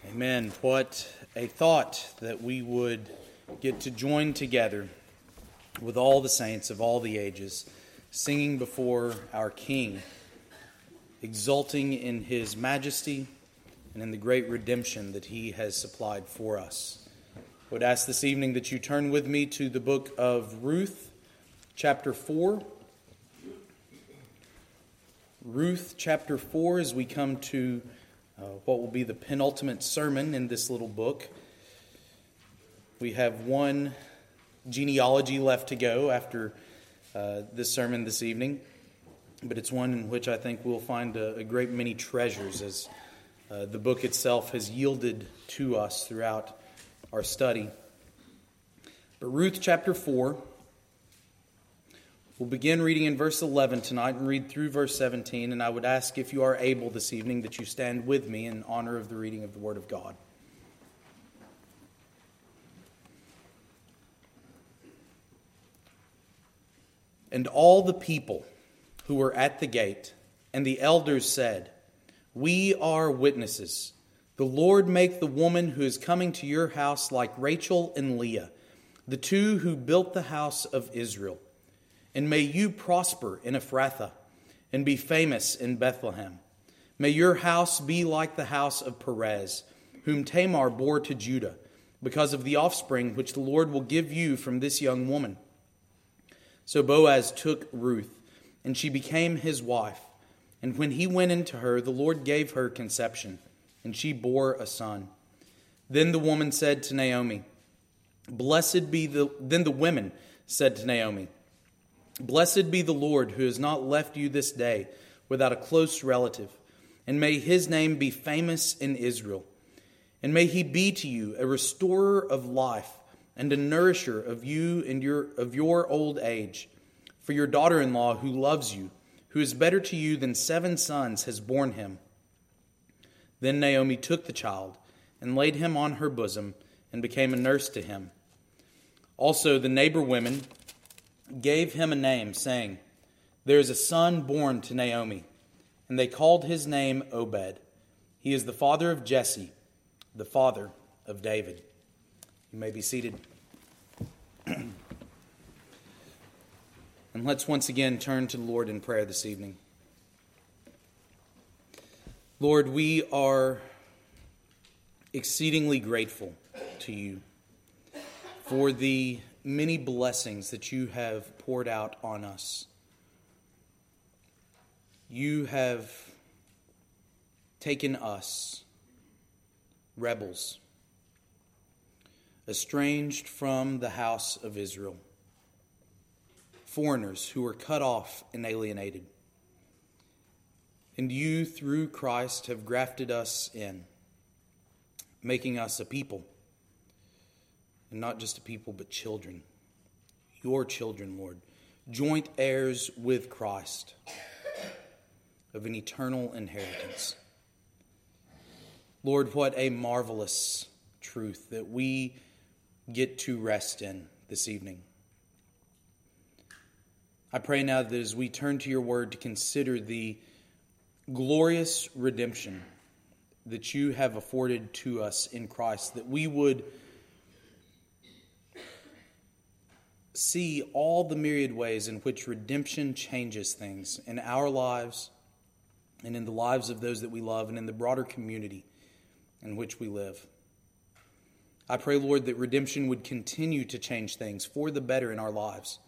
Amen. What a thought that we would get to join together with all the saints of all the ages, singing before our King, exulting in His majesty and in the great redemption that He has supplied for us. I would ask this evening that you turn with me to the book of Ruth, chapter 4. Ruth, chapter 4, as we come to what will be the penultimate sermon in this little book. We have one genealogy left to go after this sermon this evening, but it's one in which I think we'll find a great many treasures as the book itself has yielded to us throughout our study. But Ruth chapter 4, we'll begin reading in verse 11 tonight and read through verse 17, and I would ask if you are able this evening that you stand with me in honor of the reading of the Word of God. And all the people who were at the gate and the elders said, "We are witnesses. The Lord make the woman who is coming to your house like Rachel and Leah, the two who built the house of Israel. And may you prosper in Ephrathah and be famous in Bethlehem. May your house be like the house of Perez, whom Tamar bore to Judah, because of the offspring which the Lord will give you from this young woman." So Boaz took Ruth, and she became his wife. And when he went into her, the Lord gave her conception, and she bore a son. Then the woman said to Naomi, Then the women said to Naomi, "Blessed be the Lord who has not left you this day without a close relative, and may his name be famous in Israel. And may he be to you a restorer of life and a nourisher of you and of your old age. For your daughter-in-law who loves you, who is better to you than 7 sons, has borne him." Then Naomi took the child and laid him on her bosom and became a nurse to him. Also the neighbor women gave him a name, saying, "There is a son born to Naomi." And they called his name Obed. He is the father of Jesse, the father of David. You may be seated. And let's once again turn to the Lord in prayer this evening. Lord, we are exceedingly grateful to you for the many blessings that you have poured out on us. You have taken us, rebels, estranged from the house of Israel, foreigners who were cut off and alienated. And you, through Christ, have grafted us in, making us a people. And not just a people, but children. Your children, Lord. Joint heirs with Christ of an eternal inheritance. Lord, what a marvelous truth that we get to rest in this evening. I pray now that as we turn to your word to consider the glorious redemption that you have afforded to us in Christ, that we would see all the myriad ways in which redemption changes things in our lives and in the lives of those that we love and in the broader community in which we live. I pray, Lord, that redemption would continue to change things for the better in our lives,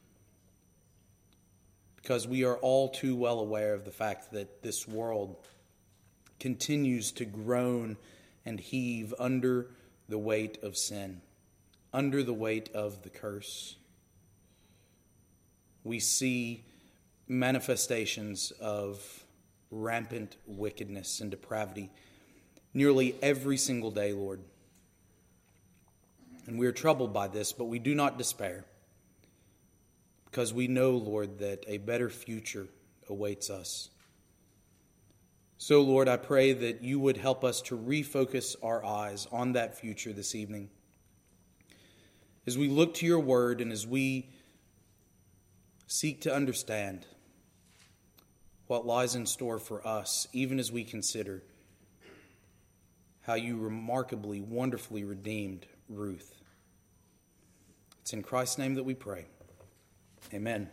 because we are all too well aware of the fact that this world continues to groan and heave under the weight of sin, under the weight of the curse. We see manifestations of rampant wickedness and depravity nearly every single day, Lord. And we are troubled by this, but we do not despair, because we know, Lord, that a better future awaits us. So, Lord, I pray that you would help us to refocus our eyes on that future this evening. As we look to your word and as we seek to understand what lies in store for us, even as we consider how you remarkably, wonderfully redeemed Ruth. It's in Christ's name that we pray. Amen.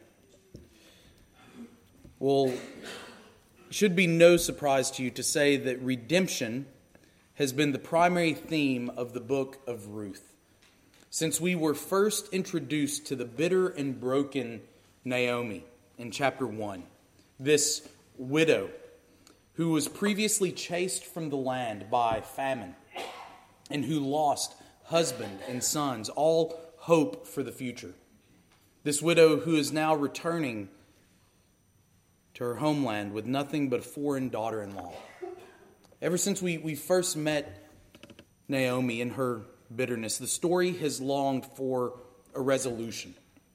Well, it should be no surprise to you to say that redemption has been the primary theme of the book of Ruth. Since we were first introduced to the bitter and broken Naomi in chapter 1, this widow who was previously chased from the land by famine and who lost husband and sons, all hope for the future. This widow who is now returning to her homeland with nothing but a foreign daughter-in-law. Ever since we first met Naomi in her bitterness, the story has longed for a resolution,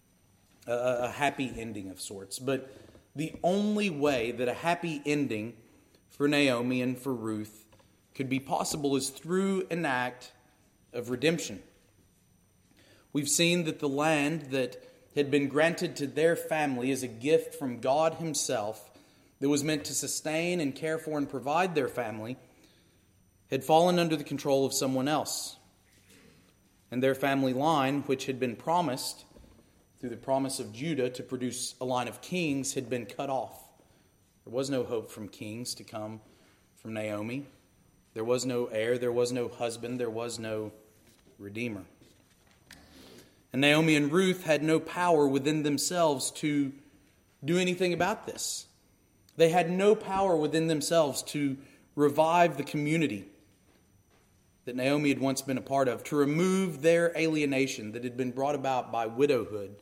a happy ending of sorts. But the only way that a happy ending for Naomi and for Ruth could be possible is through an act of redemption. We've seen that the land that had been granted to their family as a gift from God Himself that was meant to sustain and care for and provide their family had fallen under the control of someone else. And their family line, which had been promised through the promise of Judah to produce a line of kings, had been cut off. There was no hope from kings to come from Naomi. There was no heir, there was no husband, there was no redeemer. And Naomi and Ruth had no power within themselves to do anything about this. They had no power within themselves to revive the community that Naomi had once been a part of, to remove their alienation that had been brought about by widowhood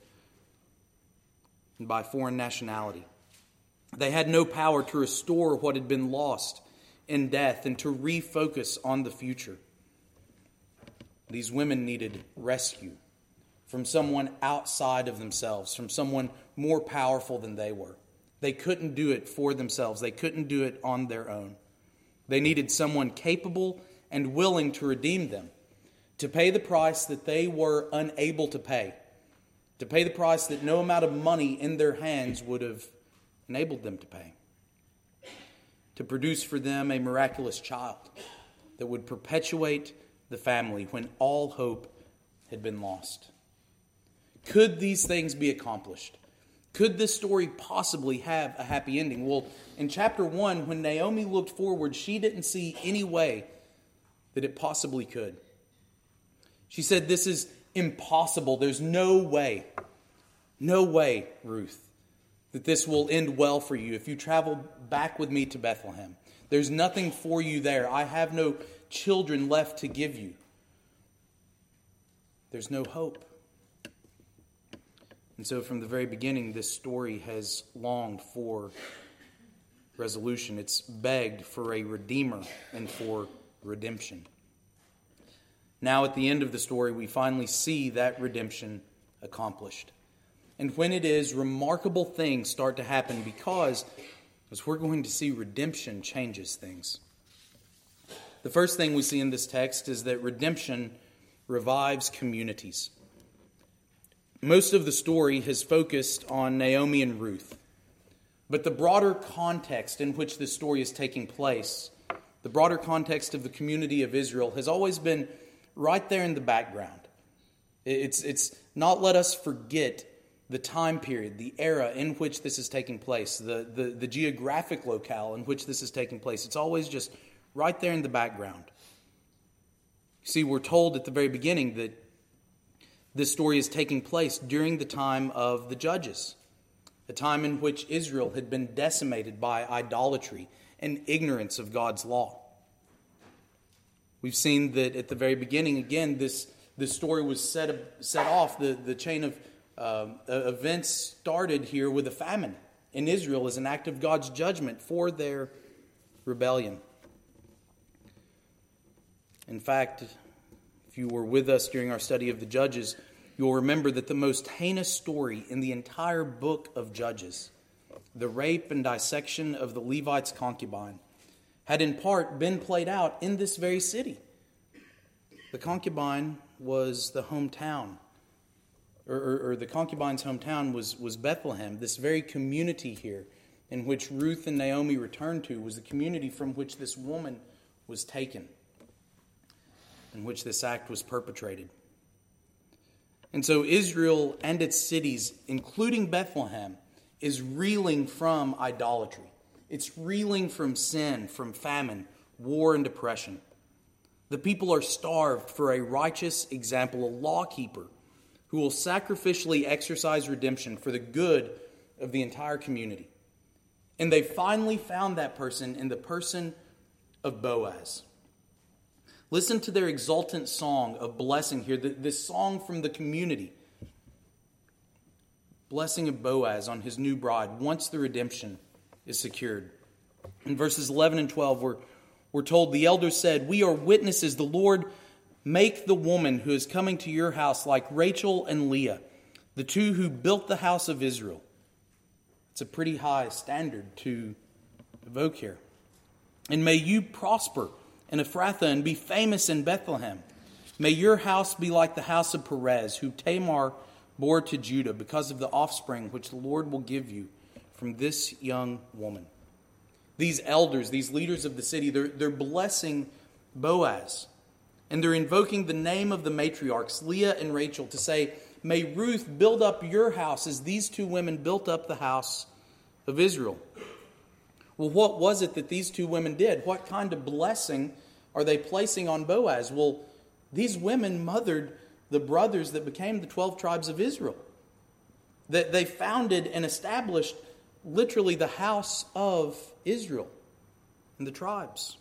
and by foreign nationality. They had no power to restore what had been lost in death and to refocus on the future. These women needed rescue from someone outside of themselves, from someone more powerful than they were. They couldn't do it for themselves. They couldn't do it on their own. They needed someone capable and willing to redeem them, to pay the price that they were unable to pay the price that no amount of money in their hands would have enabled them to pay, to produce for them a miraculous child that would perpetuate the family when all hope had been lost. Could these things be accomplished? Could this story possibly have a happy ending? Well, in chapter 1, when Naomi looked forward, she didn't see any way that it possibly could. She said, "This is impossible. There's no way, Ruth, that this will end well for you if you travel back with me to Bethlehem. There's nothing for you there. I have no children left to give you. There's no hope." And so from the very beginning, this story has longed for resolution. It's begged for a redeemer and for redemption. Now at the end of the story, we finally see that redemption accomplished. And when it is, remarkable things start to happen because, as we're going to see, redemption changes things. The first thing we see in this text is that redemption revives communities. Most of the story has focused on Naomi and Ruth. But the broader context in which this story is taking place, the broader context of the community of Israel, has always been right there in the background. It's not let us forget the time period, the era in which this is taking place, the geographic locale in which this is taking place. It's always just right there in the background. See, we're told at the very beginning that this story is taking place during the time of the Judges, a time in which Israel had been decimated by idolatry and ignorance of God's law. We've seen that at the very beginning, again, this story was set off. The chain of events started here with a famine in Israel as an act of God's judgment for their rebellion. In fact, if you were with us during our study of the Judges, you'll remember that the most heinous story in the entire book of Judges, the rape and dissection of the Levite's concubine, had in part been played out in this very city. The concubine was the hometown, or the concubine's hometown was Bethlehem. This very community here in which Ruth and Naomi returned to was the community from which this woman was taken. in which this act was perpetrated. And so Israel and its cities, including Bethlehem, is reeling from idolatry. It's reeling from sin, from famine, war, and depression. The people are starved for a righteous example, a lawkeeper who will sacrificially exercise redemption for the good of the entire community. And they finally found that person in the person of Boaz. Listen to their exultant song of blessing here, this song from the community. Blessing of Boaz on his new bride once the redemption is secured. In verses 11 and 12, we're told, the elders said, "We are witnesses, the Lord make the woman who is coming to your house like Rachel and Leah, the two who built the house of Israel." It's a pretty high standard to evoke here. "And may you prosper in Ephrathah and be famous in Bethlehem. May your house be like the house of Perez, who Tamar bore to Judah, because of the offspring which the Lord will give you from this young woman." These elders, these leaders of the city, they're blessing Boaz. And they're invoking the name of the matriarchs, Leah and Rachel, to say, "May Ruth build up your house as these two women built up the house of Israel." Well, what was it that these two women did? What kind of blessing are they placing on Boaz? Well, these women mothered the brothers that became the 12 tribes of Israel. That they founded and established literally the house of Israel and the tribes.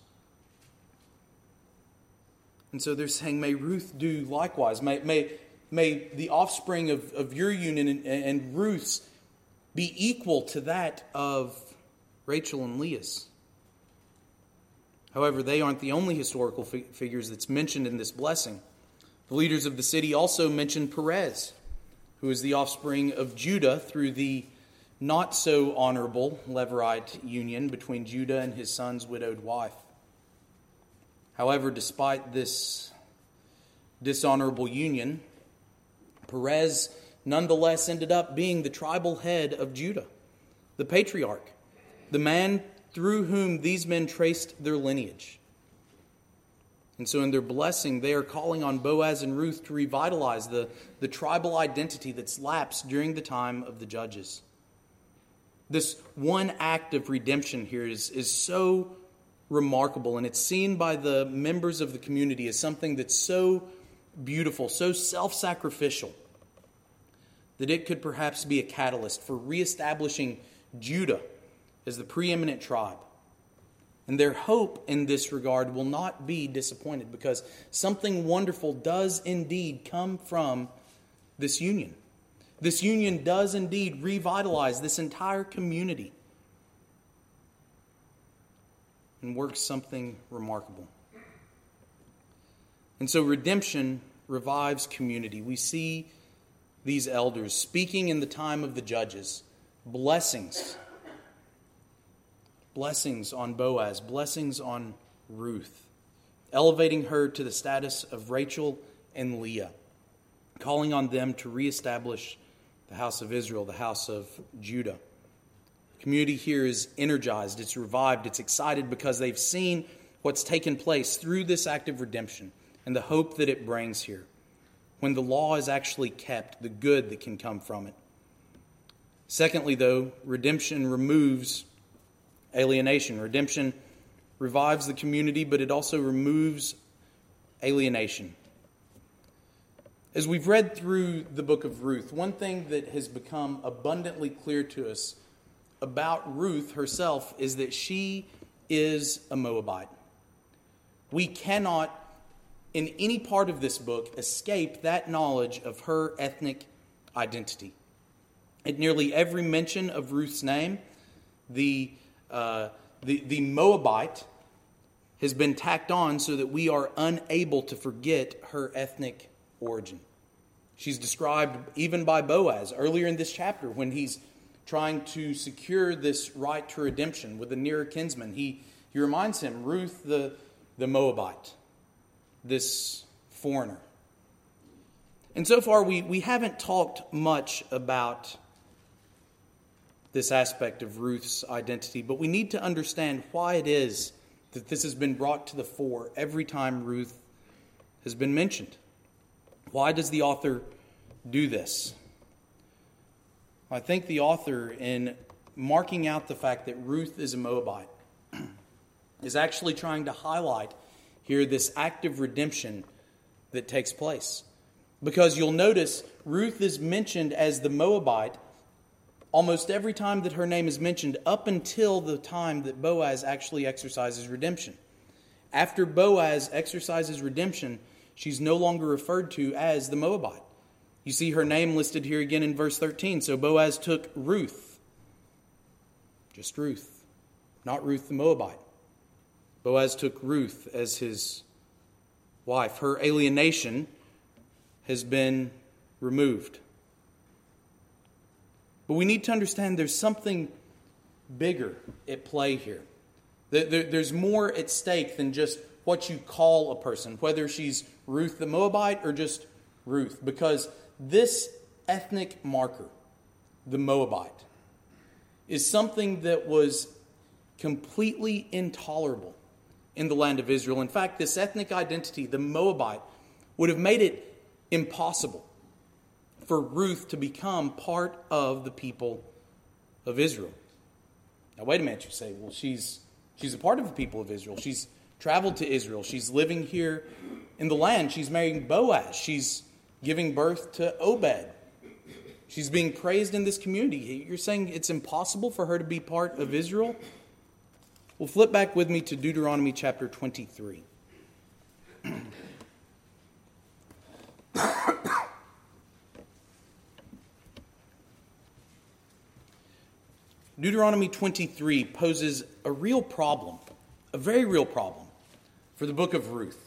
And so they're saying, may Ruth do likewise. May the offspring of your union and Ruth's be equal to that of Rachel and Leah's. However, they aren't the only historical figures that's mentioned in this blessing. The leaders of the city also mention Perez, who is the offspring of Judah through the not so honorable Levirate union between Judah and his son's widowed wife. However, despite this dishonorable union, Perez nonetheless ended up being the tribal head of Judah, the patriarch, the man through whom these men traced their lineage. And so in their blessing, they are calling on Boaz and Ruth to revitalize the tribal identity that's lapsed during the time of the judges. This one act of redemption here is so remarkable, and it's seen by the members of the community as something that's so beautiful, so self-sacrificial, that it could perhaps be a catalyst for reestablishing Judah as the preeminent tribe. And their hope in this regard will not be disappointed, because something wonderful does indeed come from this union. This union does indeed revitalize this entire community and works something remarkable. And so redemption revives community. We see these elders speaking in the time of the judges, blessings on Boaz, blessings on Ruth, elevating her to the status of Rachel and Leah, calling on them to reestablish the house of Israel, the house of Judah. The community here is energized, it's revived, it's excited because they've seen what's taken place through this act of redemption and the hope that it brings here. When the law is actually kept, the good that can come from it. Secondly, though, redemption removes alienation. Redemption revives the community, but it also removes alienation. As we've read through the book of Ruth, one thing that has become abundantly clear to us about Ruth herself is that she is a Moabite. We cannot, in any part of this book, escape that knowledge of her ethnic identity. At nearly every mention of Ruth's name, the Moabite has been tacked on so that we are unable to forget her ethnic origin. She's described even by Boaz earlier in this chapter when he's trying to secure this right to redemption with a nearer kinsman. He reminds him, Ruth the Moabite, this foreigner. And so far we haven't talked much about this aspect of Ruth's identity, but we need to understand why it is that this has been brought to the fore every time Ruth has been mentioned. Why does the author do this? I think the author, in marking out the fact that Ruth is a Moabite, is actually trying to highlight here this act of redemption that takes place. Because you'll notice Ruth is mentioned as the Moabite almost every time that her name is mentioned, up until the time that Boaz actually exercises redemption. After Boaz exercises redemption, she's no longer referred to as the Moabite. You see her name listed here again in verse 13. So Boaz took Ruth. Just Ruth. Not Ruth the Moabite. Boaz took Ruth as his wife. Her alienation has been removed. But we need to understand there's something bigger at play here. There's more at stake than just what you call a person, whether she's Ruth the Moabite or just Ruth. Because this ethnic marker, the Moabite, is something that was completely intolerable in the land of Israel. In fact, this ethnic identity, the Moabite, would have made it impossible for Ruth to become part of the people of Israel. Now, wait a minute, you say, well, she's a part of the people of Israel. She's traveled to Israel. She's living here in the land. She's marrying Boaz. She's giving birth to Obed. She's being praised in this community. You're saying it's impossible for her to be part of Israel? Well, flip back with me to Deuteronomy chapter 23. Deuteronomy 23 poses a real problem, a very real problem, for the book of Ruth.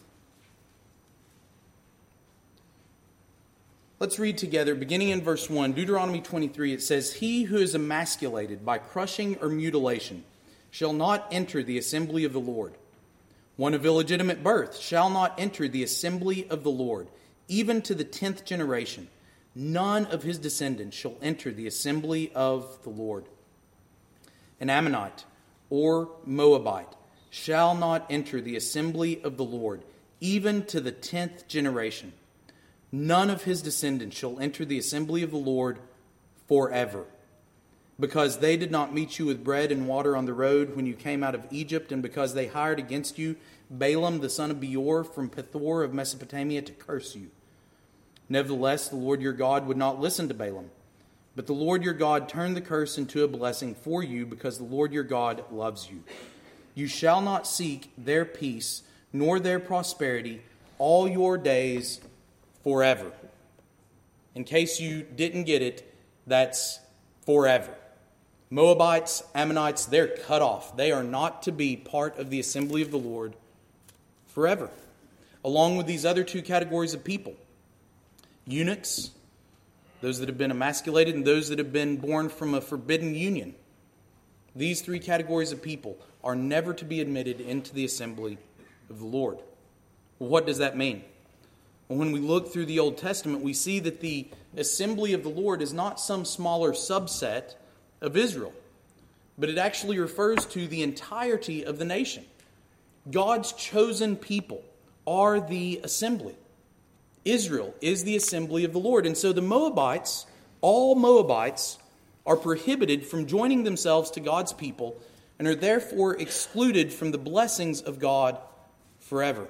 Let's read together, beginning in verse 1, Deuteronomy 23, it says, "He who is emasculated by crushing or mutilation shall not enter the assembly of the Lord. One of illegitimate birth shall not enter the assembly of the Lord, even to the 10th generation. None of his descendants shall enter the assembly of the Lord. An Ammonite or Moabite shall not enter the assembly of the Lord, even to the 10th generation. None of his descendants shall enter the assembly of the Lord forever. Because they did not meet you with bread and water on the road when you came out of Egypt, and because they hired against you Balaam the son of Beor from Pethor of Mesopotamia to curse you. Nevertheless, the Lord your God would not listen to Balaam. But the Lord your God turned the curse into a blessing for you, because the Lord your God loves you. You shall not seek their peace nor their prosperity all your days forever." In case you didn't get it, that's forever. Moabites, Ammonites, they're cut off. They are not to be part of the assembly of the Lord forever. Along with these other two categories of people. Eunuchs, those that have been emasculated, and those that have been born from a forbidden union. These three categories of people are never to be admitted into the assembly of the Lord. Well, what does that mean? Well, when we look through the Old Testament, we see that the assembly of the Lord is not some smaller subset of Israel, but it actually refers to the entirety of the nation. God's chosen people are the assembly. Israel is the assembly of the Lord. And so the Moabites, all Moabites, are prohibited from joining themselves to God's people and are therefore excluded from the blessings of God forever.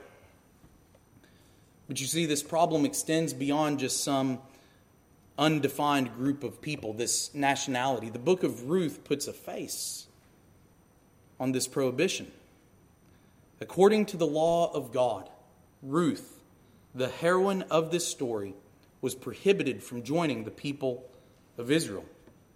But you see, this problem extends beyond just some undefined group of people, this nationality. The book of Ruth puts a face on this prohibition. According to the law of God, Ruth, the heroine of this story, was prohibited from joining the people of Israel.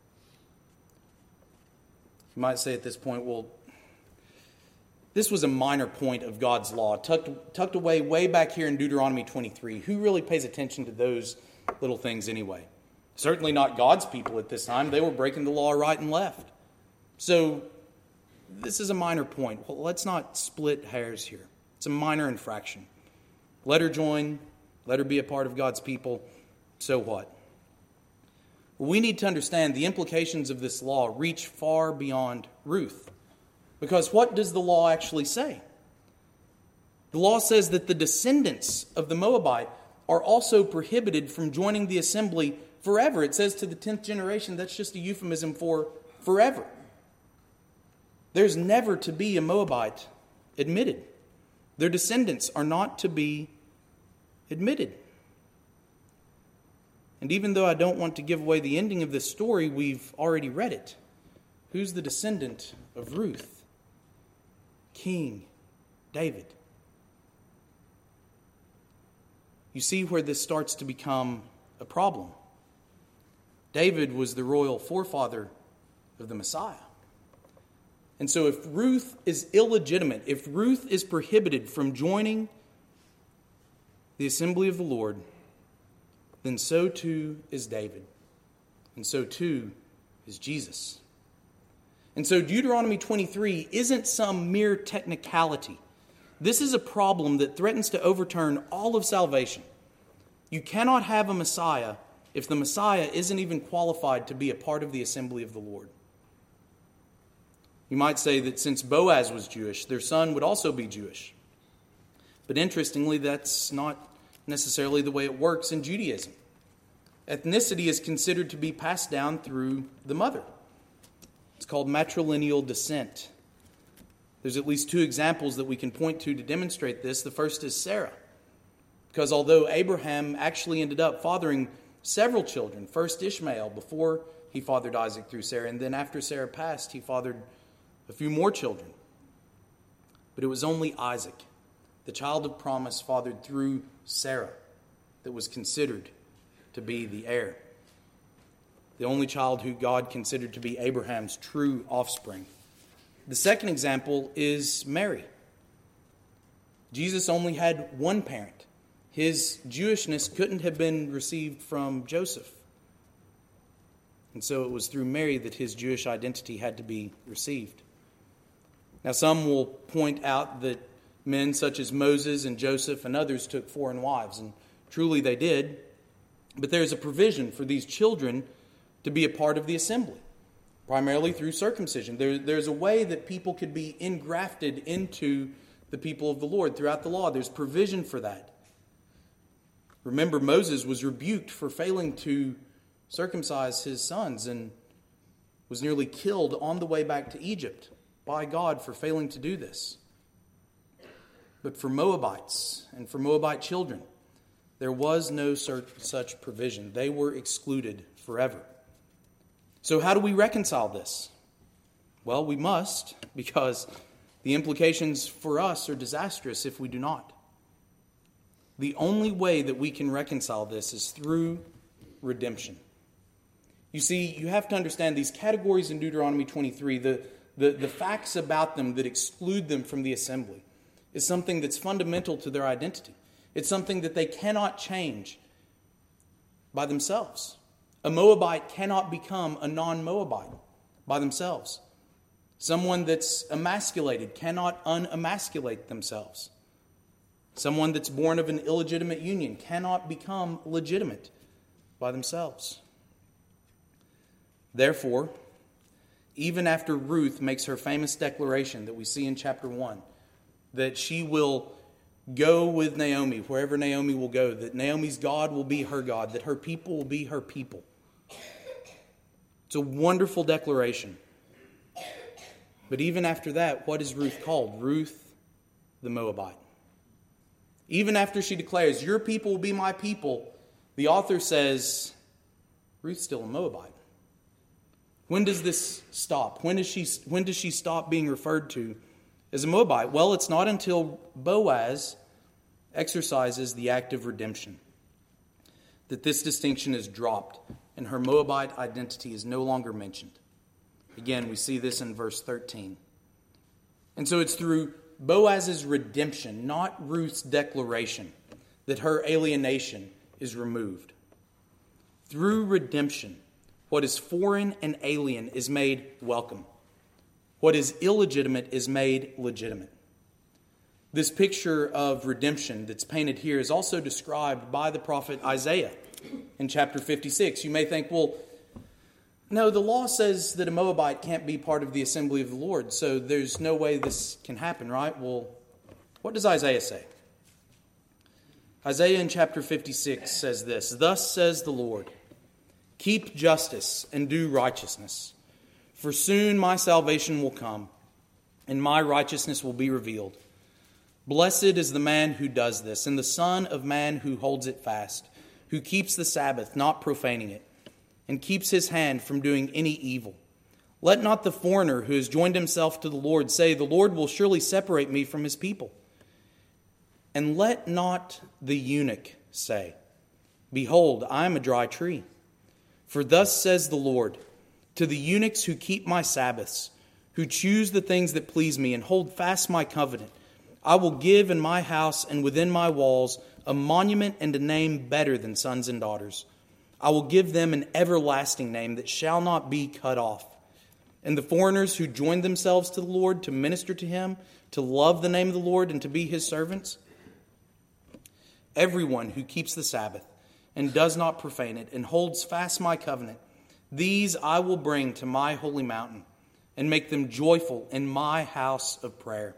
You might say at this point, well, this was a minor point of God's law, tucked away way back here in Deuteronomy 23. Who really pays attention to those little things anyway? Certainly not God's people at this time. They were breaking the law right and left. So this is a minor point. Well, let's not split hairs here. It's a minor infraction. Let her join. Let her be a part of God's people. So what? We need to understand the implications of this law reach far beyond Ruth. Because what does the law actually say? The law says that the descendants of the Moabite are also prohibited from joining the assembly forever. It says to the 10th generation, that's just a euphemism for forever. There's never to be a Moabite admitted. Their descendants are not to be admitted. And even though I don't want to give away the ending of this story, we've already read it. Who's the descendant of Ruth? King David. You see where this starts to become a problem. David was the royal forefather of the Messiah. And so if Ruth is illegitimate, if Ruth is prohibited from joining the assembly of the Lord, then so too is David. And so too is Jesus. And so Deuteronomy 23 isn't some mere technicality. This is a problem that threatens to overturn all of salvation. You cannot have a Messiah if the Messiah isn't even qualified to be a part of the assembly of the Lord. You might say that since Boaz was Jewish, their son would also be Jewish. But interestingly, that's not necessarily the way it works in Judaism. Ethnicity is considered to be passed down through the mother. It's called matrilineal descent. There's at least two examples that we can point to demonstrate this. The first is Sarah. Because although Abraham actually ended up fathering several children, first Ishmael before he fathered Isaac through Sarah, and then after Sarah passed, he fathered a few more children. But it was only Isaac, the child of promise fathered through Sarah, that was considered to be the heir. The only child who God considered to be Abraham's true offspring. The second example is Mary. Jesus only had one parent. His Jewishness couldn't have been received from Joseph. And so it was through Mary that his Jewish identity had to be received. Now some will point out that men such as Moses and Joseph and others took foreign wives, and truly they did. But there's a provision for these children to be a part of the assembly, primarily through circumcision. There's a way that people could be engrafted into the people of the Lord throughout the law. There's provision for that. Remember, Moses was rebuked for failing to circumcise his sons and was nearly killed on the way back to Egypt by God for failing to do this. But for Moabites and for Moabite children, there was no such provision. They were excluded forever. So how do we reconcile this? Well, we must, because the implications for us are disastrous if we do not. The only way that we can reconcile this is through redemption. You see, you have to understand these categories in Deuteronomy 23, the facts about them that exclude them from the assembly, is something that's fundamental to their identity. It's something that they cannot change by themselves. A Moabite cannot become a non-Moabite by themselves. Someone that's emasculated cannot unemasculate themselves. Someone that's born of an illegitimate union cannot become legitimate by themselves. Therefore, even after Ruth makes her famous declaration that we see in chapter 1, that she will go with Naomi wherever Naomi will go, that Naomi's God will be her God, that her people will be her people. It's a wonderful declaration. But even after that, what is Ruth called? Ruth the Moabite. Even after she declares, your people will be my people, the author says, Ruth's still a Moabite. When does this stop? When does she stop being referred to as a Moabite? Well, it's not until Boaz exercises the act of redemption that this distinction is dropped and her Moabite identity is no longer mentioned. Again, we see this in verse 13. And so it's through Boaz's redemption, not Ruth's declaration, that her alienation is removed. Through redemption, what is foreign and alien is made welcome. What is illegitimate is made legitimate. This picture of redemption that's painted here is also described by the prophet Isaiah in chapter 56. You may think, well, no, the law says that a Moabite can't be part of the assembly of the Lord, so there's no way this can happen, right? Well, What does Isaiah say? Isaiah in chapter 56 says this, "Thus says the Lord, keep justice and do righteousness, for soon my salvation will come, and my righteousness will be revealed. Blessed is the man who does this, and the son of man who holds it fast, who keeps the Sabbath, not profaning it, and keeps his hand from doing any evil. Let not the foreigner who has joined himself to the Lord say, the Lord will surely separate me from his people. And let not the eunuch say, behold, I am a dry tree. For thus says the Lord, to the eunuchs who keep my Sabbaths, who choose the things that please me and hold fast my covenant, I will give in my house and within my walls a monument and a name better than sons and daughters. I will give them an everlasting name that shall not be cut off. And the foreigners who join themselves to the Lord to minister to him, to love the name of the Lord and to be his servants, everyone who keeps the Sabbath and does not profane it and holds fast my covenant, these I will bring to my holy mountain and make them joyful in my house of prayer.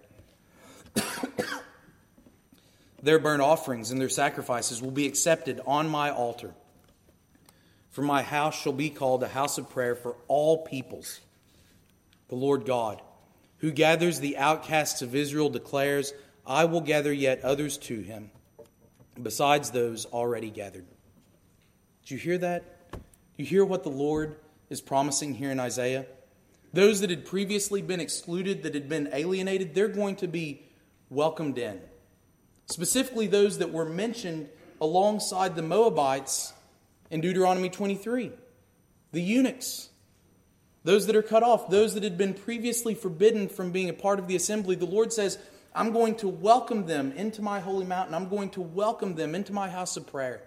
Their burnt offerings and their sacrifices will be accepted on my altar. For my house shall be called a house of prayer for all peoples. The Lord God, who gathers the outcasts of Israel, declares, I will gather yet others to him, besides those already gathered. Did you hear that? Do you hear what the Lord is promising here in Isaiah? Those that had previously been excluded, that had been alienated, they're going to be welcomed in. Specifically those that were mentioned alongside the Moabites in Deuteronomy 23. The eunuchs. Those that are cut off. Those that had been previously forbidden from being a part of the assembly. The Lord says, I'm going to welcome them into my holy mountain. I'm going to welcome them into my house of prayer.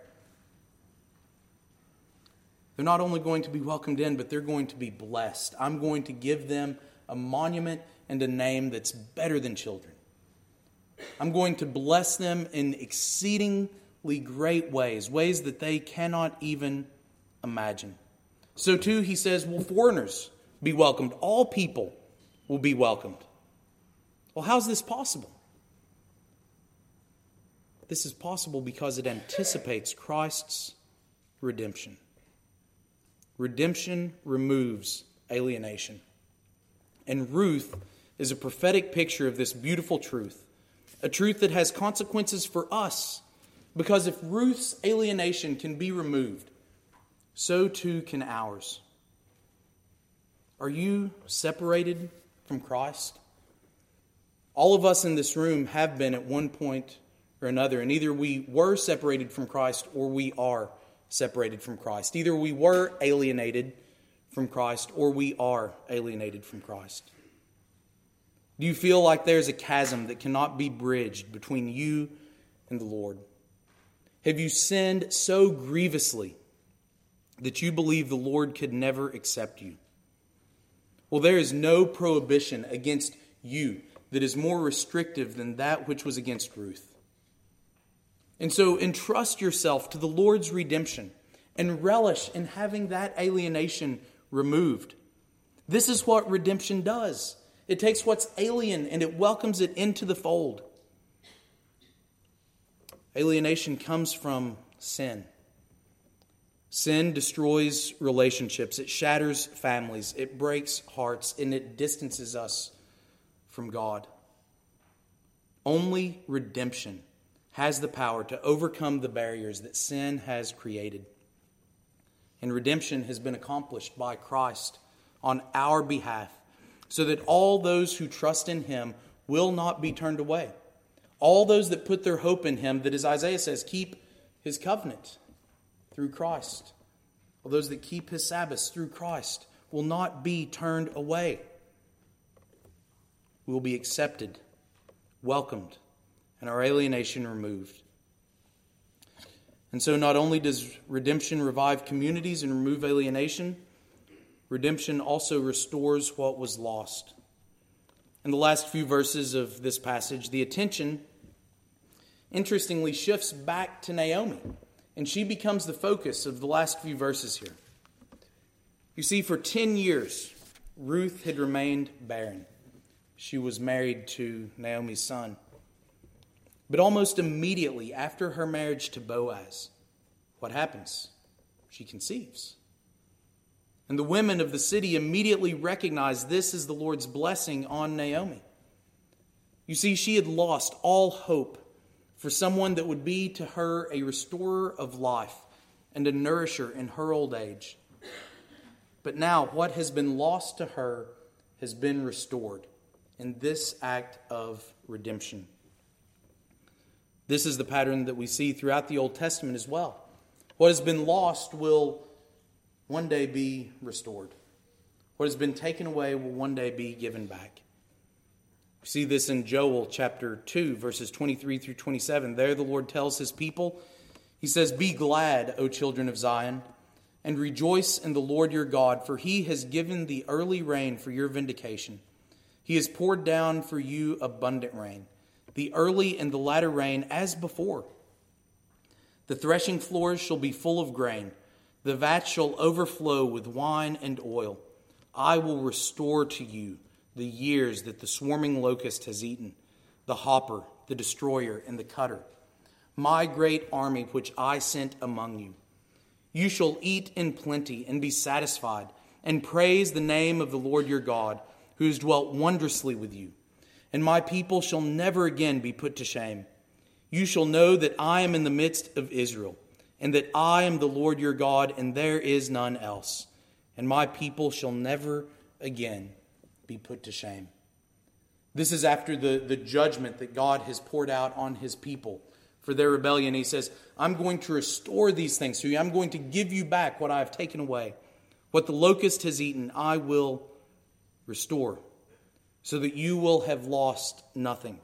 They're not only going to be welcomed in, but they're going to be blessed. I'm going to give them a monument and a name that's better than children. I'm going to bless them in exceedingly great ways, ways that they cannot even imagine. So too, he says, will foreigners be welcomed? All people will be welcomed. Well, how's this possible? This is possible because it anticipates Christ's redemption. Redemption removes alienation. And Ruth is a prophetic picture of this beautiful truth. A truth that has consequences for us. Because if Ruth's alienation can be removed, so too can ours. Are you separated from Christ? All of us in this room have been at one point or another. And either we were separated from Christ or we are separated from Christ. Either we were alienated from Christ or we are alienated from Christ. Do you feel like there's a chasm that cannot be bridged between you and the Lord? Have you sinned so grievously that you believe the Lord could never accept you? Well, there is no prohibition against you that is more restrictive than that which was against Ruth. And so entrust yourself to the Lord's redemption and relish in having that alienation removed. This is what redemption does. It takes what's alien and it welcomes it into the fold. Alienation comes from sin. Sin destroys relationships. It shatters families. It breaks hearts and it distances us from God. Only redemption has the power to overcome the barriers that sin has created. And redemption has been accomplished by Christ on our behalf, so that all those who trust in him will not be turned away. All those that put their hope in him, that as Isaiah says, keep his covenant through Christ. All those that keep his Sabbaths through Christ will not be turned away. We will be accepted, welcomed, and our alienation removed. And so not only does redemption revive communities and remove alienation, redemption also restores what was lost. In the last few verses of this passage, the attention, interestingly, shifts back to Naomi, and she becomes the focus of the last few verses here. You see, for 10 years, Ruth had remained barren. She was married to Naomi's son. But almost immediately after her marriage to Boaz, what happens? She conceives. And the women of the city immediately recognize this is the Lord's blessing on Naomi. You see, she had lost all hope for someone that would be to her a restorer of life and a nourisher in her old age. But now what has been lost to her has been restored in this act of redemption. This is the pattern that we see throughout the Old Testament as well. What has been lost will one day be restored. What has been taken away will one day be given back. We see this in Joel chapter 2, verses 23 through 27. There the Lord tells his people, he says, "Be glad, O children of Zion, and rejoice in the Lord your God, for he has given the early rain for your vindication. He has poured down for you abundant rain, the early and the latter rain as before. The threshing floors shall be full of grain. The vats shall overflow with wine and oil. I will restore to you the years that the swarming locust has eaten, the hopper, the destroyer, and the cutter, my great army which I sent among you. You shall eat in plenty and be satisfied, and praise the name of the Lord your God, who has dwelt wondrously with you. And my people shall never again be put to shame. You shall know that I am in the midst of Israel, and that I am the Lord your God, and there is none else. And my people shall never again be put to shame." This is after the judgment that God has poured out on his people for their rebellion. He says, I'm going to restore these things to you. I'm going to give you back what I have taken away. What the locust has eaten, I will restore, so that you will have lost nothing.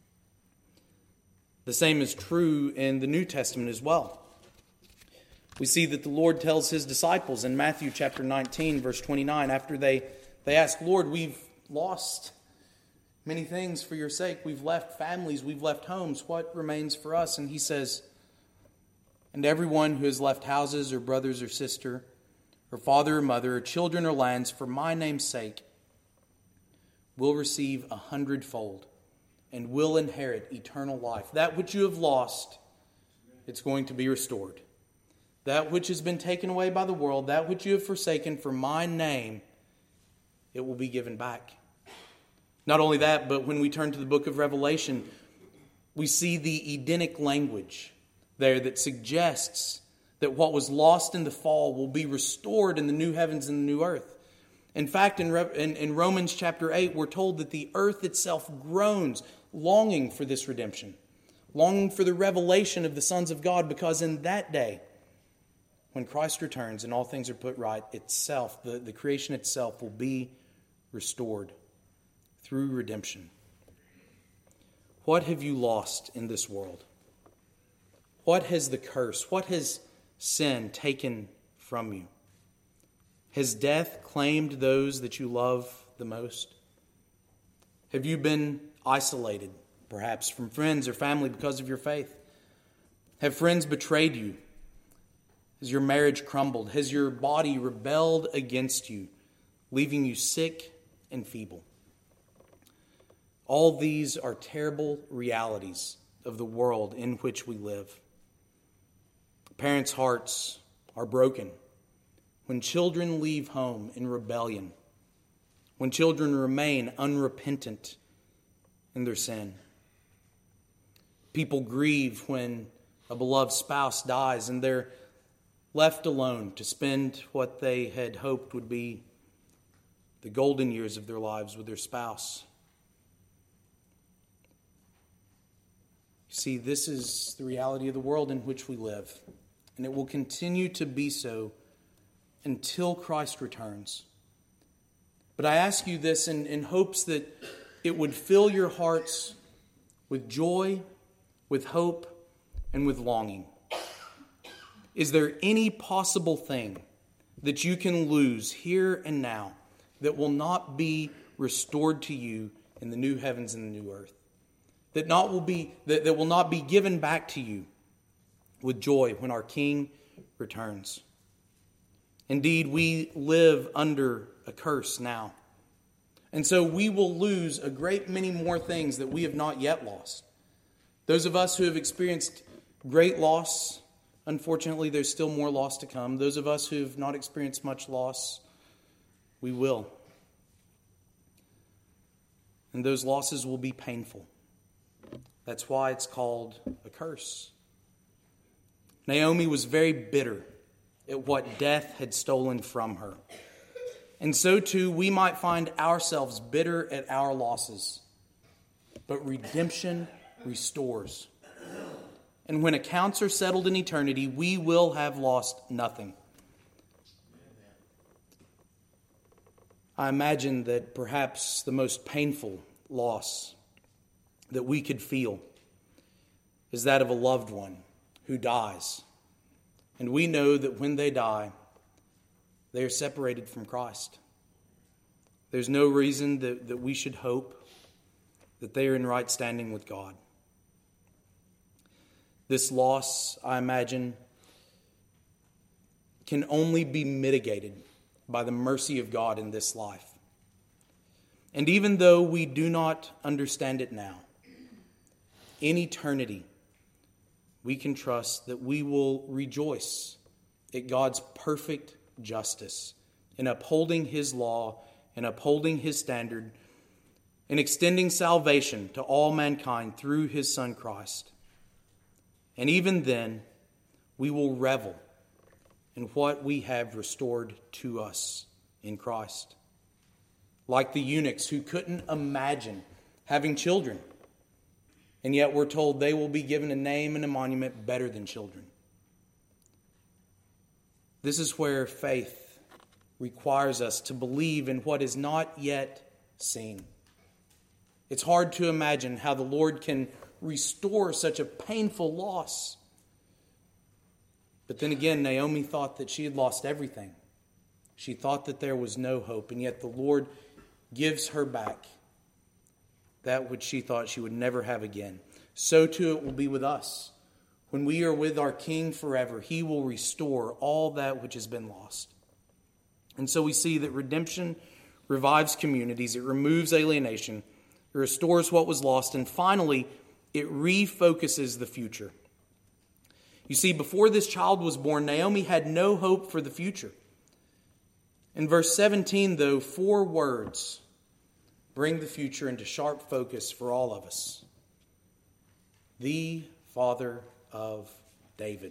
The same is true in the New Testament as well. We see that the Lord tells his disciples in Matthew chapter 19, verse 29, after they ask, Lord, we've lost many things for your sake. We've left families, we've left homes. What remains for us? And he says, and everyone who has left houses or brothers or sister or father or mother or children or lands for my name's sake will receive 100-fold and will inherit eternal life. That which you have lost, it's going to be restored. That which has been taken away by the world, that which you have forsaken for my name, it will be given back. Not only that, but when we turn to the book of Revelation, we see the Edenic language there that suggests that what was lost in the fall will be restored in the new heavens and the new earth. In fact, in Romans chapter 8, we're told that the earth itself groans, longing for this redemption, longing for the revelation of the sons of God, because in that day, when Christ returns and all things are put right, itself, the creation itself will be restored through redemption. What have you lost in this world? What has the curse, what has sin taken from you? Has death claimed those that you love the most? Have you been isolated, perhaps, from friends or family because of your faith? Have friends betrayed you? Has your marriage crumbled? Has your body rebelled against you, leaving you sick and feeble? All these are terrible realities of the world in which we live. Parents' hearts are broken when children leave home in rebellion, when children remain unrepentant in their sin. People grieve when a beloved spouse dies and they're left alone to spend what they had hoped would be the golden years of their lives with their spouse. See, this is the reality of the world in which we live, and it will continue to be so until Christ returns. But I ask you this in hopes that it would fill your hearts with joy, with hope, and with longing. Is there any possible thing that you can lose here and now that will not be restored to you in the new heavens and the new earth? That will not be given back to you with joy when our King returns. Indeed, we live under a curse now. And so we will lose a great many more things that we have not yet lost. Those of us who have experienced great loss, unfortunately, there's still more loss to come. Those of us who have not experienced much loss, we will. And those losses will be painful. That's why it's called a curse. Naomi was very bitter at what death had stolen from her. And so too, we might find ourselves bitter at our losses. But redemption restores. And when accounts are settled in eternity, we will have lost nothing. I imagine that perhaps the most painful loss that we could feel is that of a loved one who dies. And we know that when they die, they are separated from Christ. There's no reason that we should hope that they are in right standing with God. This loss, I imagine, can only be mitigated by the mercy of God in this life. And even though we do not understand it now, in eternity, we can trust that we will rejoice at God's perfect justice in upholding His law and upholding His standard and extending salvation to all mankind through His Son Christ. And even then, we will revel in what we have restored to us in Christ. Like the eunuchs who couldn't imagine having children, and yet we're told they will be given a name and a monument better than children. This is where faith requires us to believe in what is not yet seen. It's hard to imagine how the Lord can restore such a painful loss. But then again, Naomi thought that she had lost everything. She thought that there was no hope, and yet the Lord gives her back that which she thought she would never have again. So too it will be with us. When we are with our King forever, He will restore all that which has been lost. And so we see that redemption revives communities, it removes alienation, it restores what was lost, and finally, it refocuses the future. You see, before this child was born, Naomi had no hope for the future. In verse 17, though, 4 words bring the future into sharp focus for all of us. The father of David.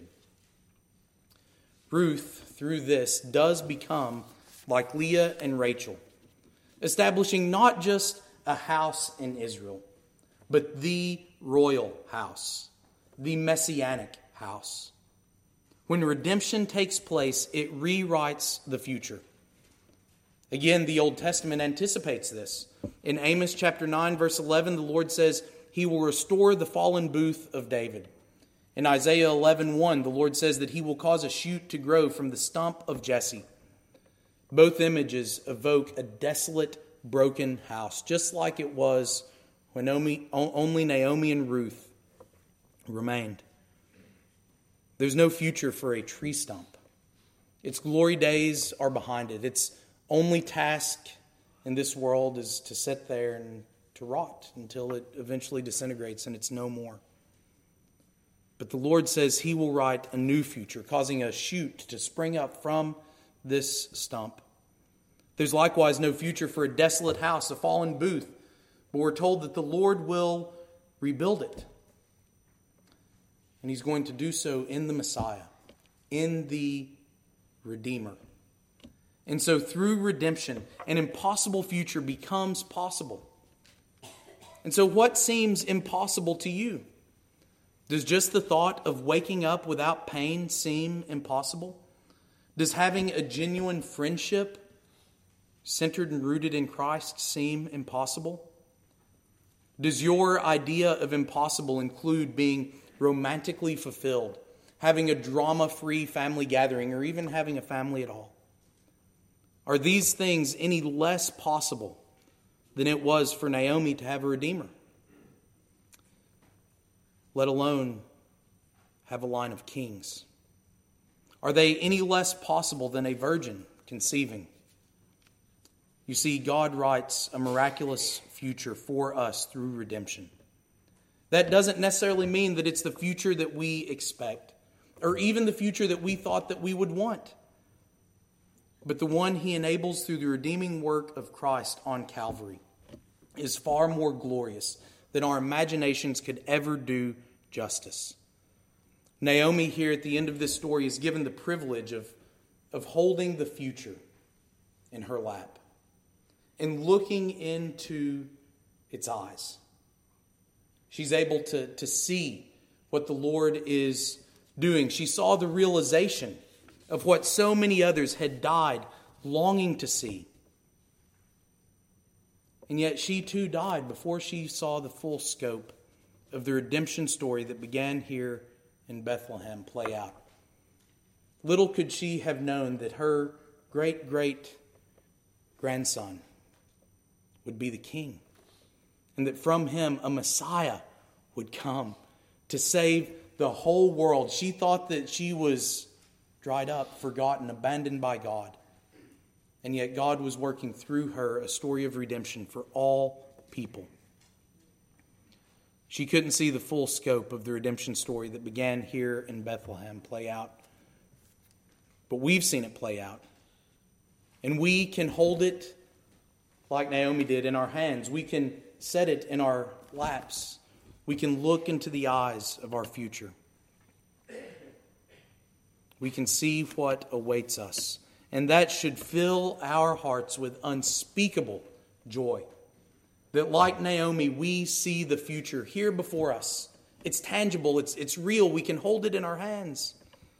Ruth, through this, does become like Leah and Rachel, establishing not just a house in Israel, but the royal house, the messianic house. When redemption takes place, it rewrites the future. Again, the Old Testament anticipates this. In Amos chapter 9, verse 11, the Lord says, He will restore the fallen booth of David. In Isaiah 11:1, the Lord says that He will cause a shoot to grow from the stump of Jesse. Both images evoke a desolate, broken house, just like it was when only Naomi and Ruth remained. There's no future for a tree stump. Its glory days are behind it. Its only task in this world is to sit there and to rot until it eventually disintegrates and it's no more. But the Lord says He will write a new future, causing a shoot to spring up from this stump. There's likewise no future for a desolate house, a fallen booth, but we're told that the Lord will rebuild it. And He's going to do so in the Messiah, in the Redeemer. And so through redemption, an impossible future becomes possible. And so what seems impossible to you? Does just the thought of waking up without pain seem impossible? Does having a genuine friendship centered and rooted in Christ seem impossible? Does your idea of impossible include being romantically fulfilled, having a drama-free family gathering, or even having a family at all? Are these things any less possible than it was for Naomi to have a Redeemer? Let alone have a line of kings. Are they any less possible than a virgin conceiving? You see, God writes a miraculous future for us through redemption. That doesn't necessarily mean that it's the future that we expect, or even the future that we thought that we would want. But the one he enables through the redeeming work of Christ on Calvary is far more glorious than our imaginations could ever do justice. Naomi here at the end of this story is given the privilege of holding the future in her lap and looking into its eyes. She's able to see what the Lord is doing. She saw the realization of what so many others had died longing to see. And yet she too died before she saw the full scope of the redemption story that began here in Bethlehem play out. Little could she have known that her great-great-grandson would be the king, and that from him a Messiah would come to save the whole world. She thought that she was dried up, forgotten, abandoned by God. And yet God was working through her a story of redemption for all people. She couldn't see the full scope of the redemption story that began here in Bethlehem play out. But we've seen it play out. And we can hold it like Naomi did in our hands. We can set it in our laps. We can look into the eyes of our future. We can see what awaits us. And that should fill our hearts with unspeakable joy. That like Naomi, we see the future here before us. It's tangible, it's real, we can hold it in our hands.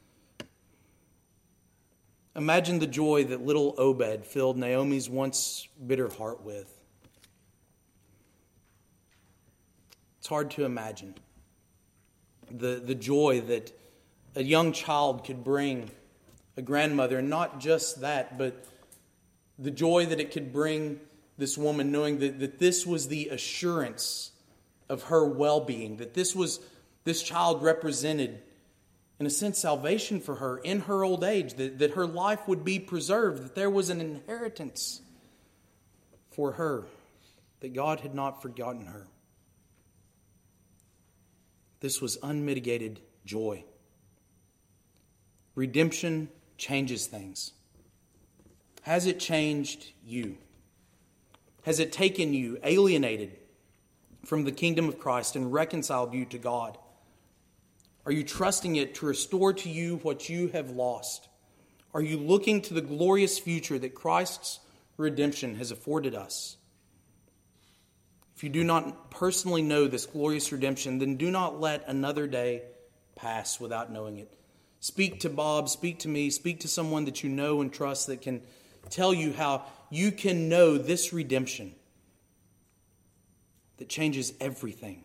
Imagine the joy that little Obed filled Naomi's once bitter heart with. It's hard to imagine the joy that a young child could bring a grandmother, and not just that, but the joy that it could bring this woman knowing that this was the assurance of her well-being, that this child represented, in a sense, salvation for her in her old age, that her life would be preserved, that there was an inheritance for her, that God had not forgotten her. This was unmitigated joy. Redemption changes things. Has it changed you? Has it taken you, alienated from the kingdom of Christ, and reconciled you to God? Are you trusting it to restore to you what you have lost? Are you looking to the glorious future that Christ's redemption has afforded us? If you do not personally know this glorious redemption, then do not let another day pass without knowing it. Speak to Bob, speak to me, speak to someone that you know and trust that can tell you how you can know this redemption that changes everything.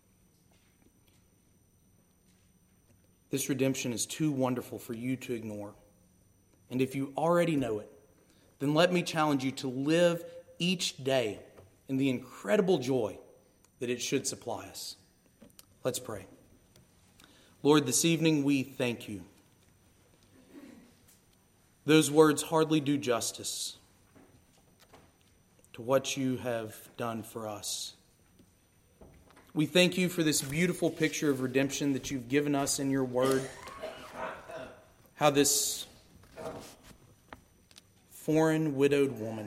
This redemption is too wonderful for you to ignore. And if you already know it, then let me challenge you to live each day in the incredible joy that it should supply us. Let's pray. Lord, this evening we thank you. Those words hardly do justice to what you have done for us. We thank you for this beautiful picture of redemption that you've given us in your word. How this foreign widowed woman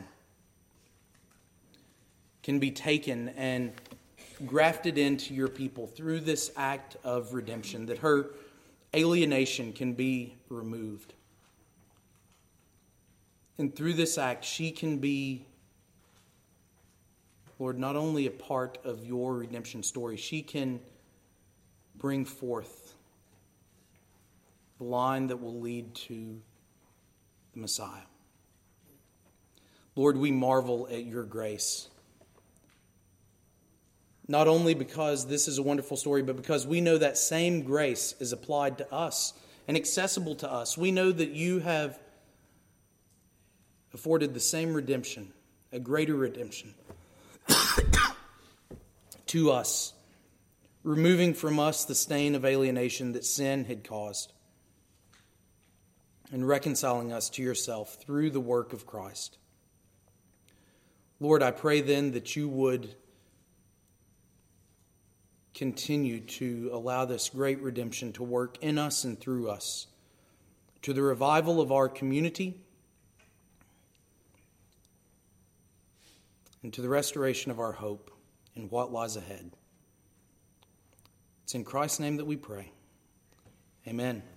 can be taken and grafted into your people through this act of redemption, that her alienation can be removed. And through this act, she can be, Lord, not only a part of your redemption story, she can bring forth the line that will lead to the Messiah. Lord, we marvel at your grace. Not only because this is a wonderful story, but because we know that same grace is applied to us and accessible to us. We know that you have afforded the same redemption, a greater redemption, to us, removing from us the stain of alienation that sin had caused, and reconciling us to yourself through the work of Christ. Lord, I pray then that you would continue to allow this great redemption to work in us and through us, to the revival of our community and to the restoration of our hope in what lies ahead. It's in Christ's name that we pray. Amen.